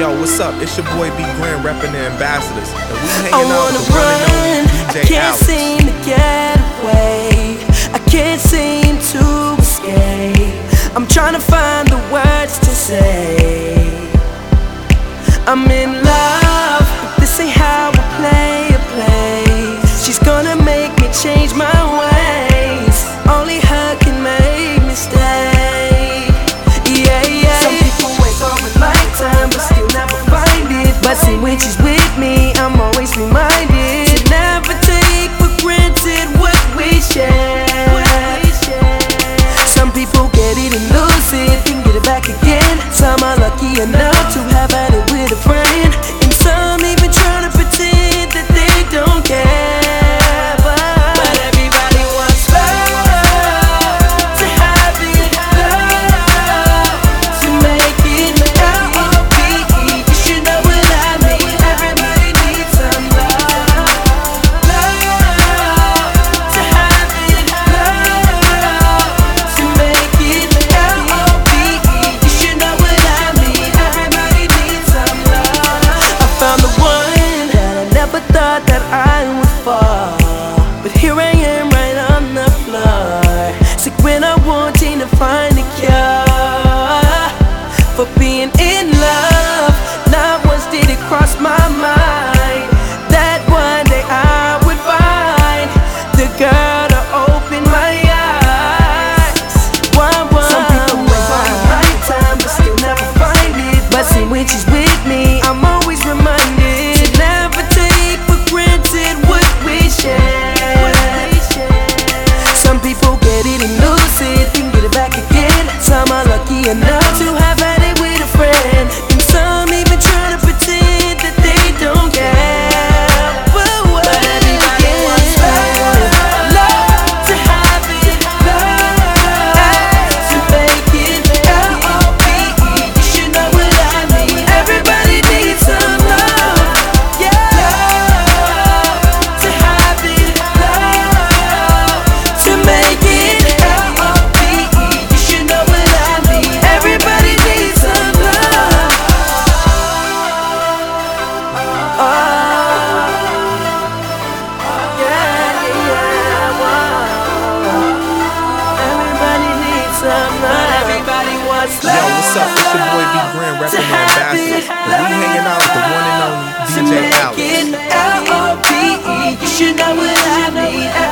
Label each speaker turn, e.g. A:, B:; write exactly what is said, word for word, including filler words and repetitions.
A: Yo, what's up? It's your boy B Grand reppin' the Ambassadors, and we hanging
B: I
A: out
B: wanna
A: with the one and
B: run,
A: only D J
B: I can't
A: Alex.
B: seem to get away. I can't seem to escape. I'm trying to find the words to say. I'm in love, but this ain't how I play a play. She's gonna make me change my ways. Only her can make me stay. Yeah, yeah. Some people wait for a lifetime, but still never find it. But see, when she's with me, I'm always reminded to never take for granted what we share. Some people get it and lose it, then get it back again. Some are lucky enough to have had it with a friend, and some even try to pretend that they don't care. But, but everybody wants love, to have it, love, to make it L O V E. You should know what I mean. Everybody needs some love, love, to have it, love, to make it L O V E. You should know what I mean. Everybody needs some love. I found the one that I never thought that I would fall, but here I am right on the floor, sick when I wanting to find a cure for being in love. Not once did it cross my mind that one day I would find the girl to open my eyes. One, one. Some people wait for the right time, but still never find it. But see, when she's with me, I'm always reminded to never take for granted what we share. Some people get it and lose it, then get it back again. Some are lucky enough to have had it with a friend, and some even try to pretend that they don't care. But, but everybody wants love, love, to have it, love, to make it L O V E. You should know what I mean. Everybody needs some love, yeah, love, to have it, love, to make it L O V E. You should know what I mean. Everybody needs some love. Oh, yeah, yeah, wow. Everybody needs some love. Everybody wants love.
A: Yo, what's up? It's your boy B Grand reppin' the Ambassadors, and we hanging out with the one and only D J Alex.
B: L O V E. You should know what I mean.